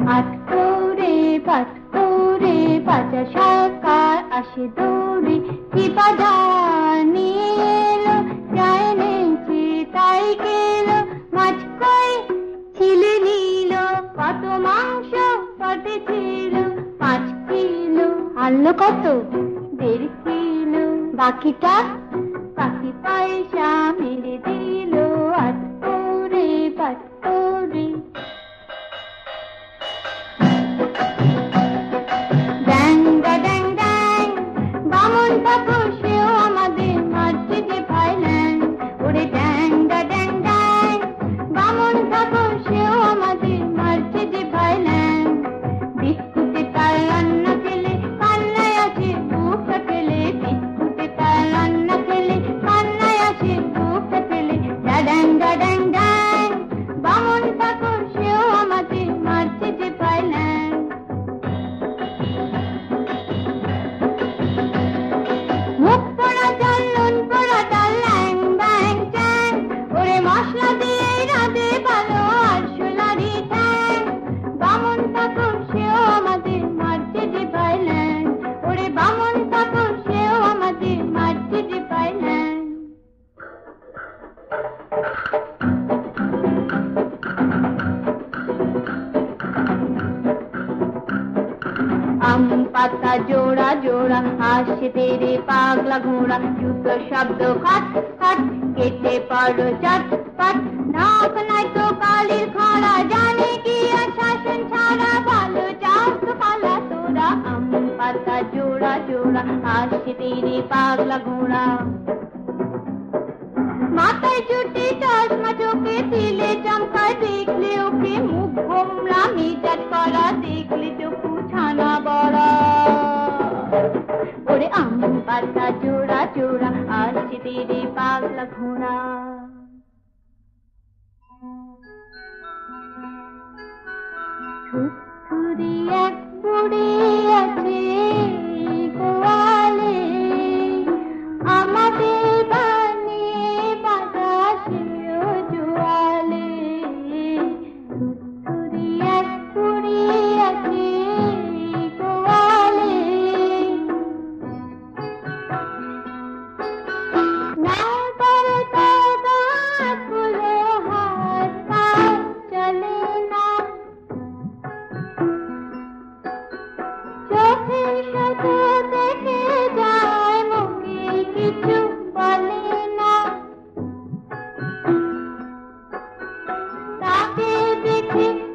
আটকরে পাট করে বাজা সরকার আসে দৌড়ে, চিপা নিয়ে এলো, যায় নেচে তাই গেল, মাছ কই ছিলে নিল, কত মাংস কটে ছিল, 5 কিলো। আনলো কত? 1.5 কিলো। বাকিটা বাকি পয়সা মেরে দিল, আটকরে পাট করে। ড্যাং ড্যাং ড্যাং, বামন ঠাকুর সেও আমাদের মারছে যে ভাইল্যাং। ওরে ড্যাং ড্যাং ড্যাং, বামন ঠাকুর সেও আমাদের মারছে যে ভাইল্যাং। বিস্কুটে তার রান্না খেলে কান্নায় আসে বুকটা ফেলে, বিস্কুটে তার রান্না খেলে কান্নায় আসে বুকটা ফেলে। ড্যাং ড্যাং ড্যাং, বামন ঠাকুর সেও আমাদের মারছে যে ভাইল্যাং। মুখ পোড়া জল নুন পোড়া ডাল ল্যাং ব্যাং চ্যাং, ওরে মশলা দিয়ে রাঁধে ভালো আরশোলারি ঠ্যাং। বামন ঠাকুর সেও আমাদের মারছে যে ভাইল্যাং, ওরে বামন ঠাকুর সেও আমাদের মারছে যে ভাইল্যাং। আম পাতা জোড়া জোড়া আসে তেরে পাগলা ঘোড়া, জুতো শব্দ খাট খাট, কেটে পড়ো চটপট। নাক নাই তো কালির খরা, জানে কি আর শাসন ছাড়া, ভালো চাষ তো পালা তোরা। আম পাতা জোড়া জোড়া আসে তেরে পাগলা ঘোড়া, মাথায় চুটি চশমা চোখে দিলে চমকায়, দেখলে ওকে মুখ গোমরা মেজাজ করা, দেখলে চোখু ছানা বড়া। ওরে আম পাতা জোড়া জোড়া আসছে তেরে পাগলা ঘোড়া। থুরথুরি এক বুড়ি আছে গোয়ালে, আমাদের বানিয়ে বাতাসেও জোয়ালে। থুরথুরি এক বুড়ি আছে গোয়ালে, নাও করে তার দাঁতগুলো হাত পা চলে না, চোখের সাথে দেখে যায় মুখে কিছু বলে না। তাকে দেখে